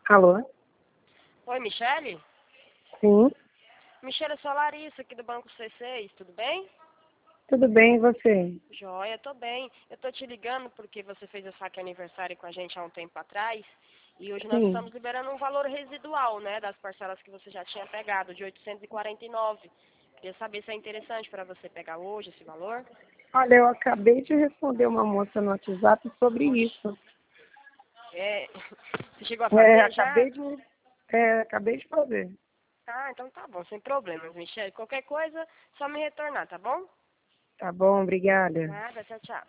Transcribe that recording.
Alô? Oi, Michele? Sim, Michele, eu sou a Larissa aqui do Banco C6, tudo bem? tudo bem, e você? Joia, tô bem. Eu tô te ligando porque você fez o saque aniversário com a gente há um tempo atrás e hoje nós Sim. estamos liberando um valor residual, né, das parcelas que você já tinha pegado, de 849. Queria saber se é interessante para você pegar hoje esse valor. Olha, eu acabei de responder uma moça no WhatsApp sobre isso. É, você chegou a É, fazer já? acabei de, acabei de fazer. Ah, então tá bom, sem problemas, Michele. Qualquer coisa, só me retornar, tá bom? Tá bom, obrigada. Nada, tchau, tchau.